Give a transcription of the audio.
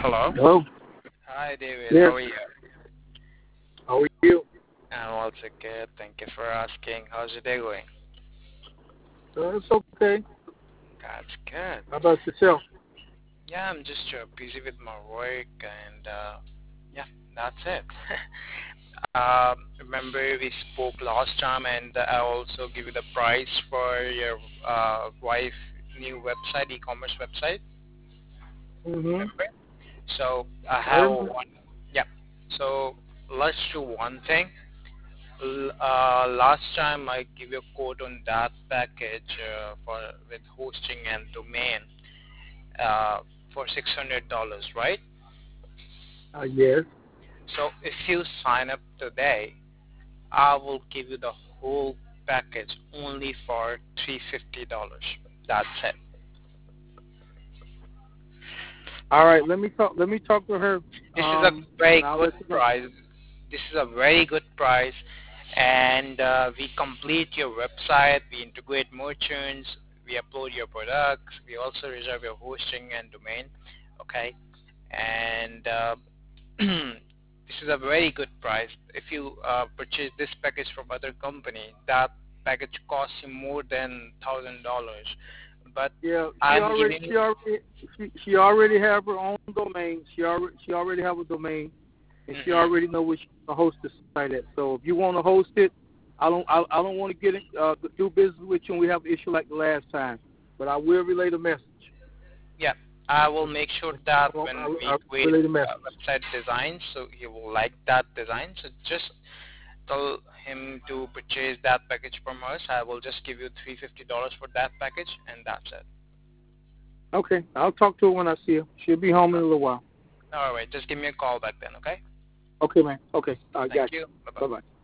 Hello. Hello? Hi, David. Yes. How are you? How are you? I'm also good. Thank you for asking. How's your day going? It's okay. That's good. How about yourself? Yeah, I'm just busy with my work, and yeah, that's it. Remember we spoke last time, and I also give you the price for your wife new website, e-commerce website. Mm-hmm. Remember? So I I have remember. one. Yeah. So let's do one thing. Last time I give you a quote on that package for with hosting and domain uh, for $600, right? Yes. So if you sign up today, I will give you the whole package only for $350. That's it. All right. Let me talk to her. This is a And very I'll good let you know. price. This is a very good price, and we complete your website. We integrate merchants. We upload your products. We also reserve your hosting and domain. Okay, and this is a very good price. If you purchase this package from other company, that package costs you more than $1,000. But Yeah. She I'm already. giving She already. She already have her own domain. She already have a domain, and she mhm. already know where she to host the site at. So if you want to host it, I don't want to get it, do business with you, and we have an issue like the last time. But I will relay the message. Yeah, I will make sure that when we I'll create relay the message. website design, so he will like that design. So just tell him to purchase that package from us. I will just give you $350 for that package, and that's it. Okay. I'll talk to her when I see her. She'll be home in a little while. All right, just give me a call back then, okay? Okay, man. Okay. I Thank got you. you. Bye bye. Bye-bye.